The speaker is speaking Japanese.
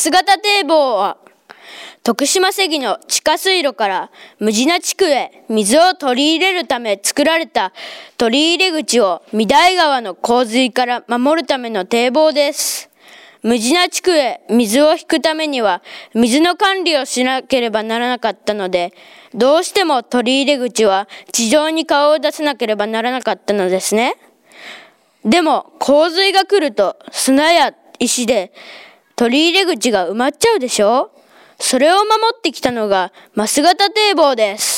増形堤防は徳島瀬木の地下水路から無地名地区へ水を取り入れるため作られた取り入れ口を御台川の洪水から守るための堤防です。無地名地区へ水を引くためには水の管理をしなければならなかったので、どうしても取り入れ口は地上に顔を出さなければならなかったのですね。でも洪水が来ると砂や石で取り入れ口が埋まっちゃうでしょ。それを守ってきたのが増形堤防です。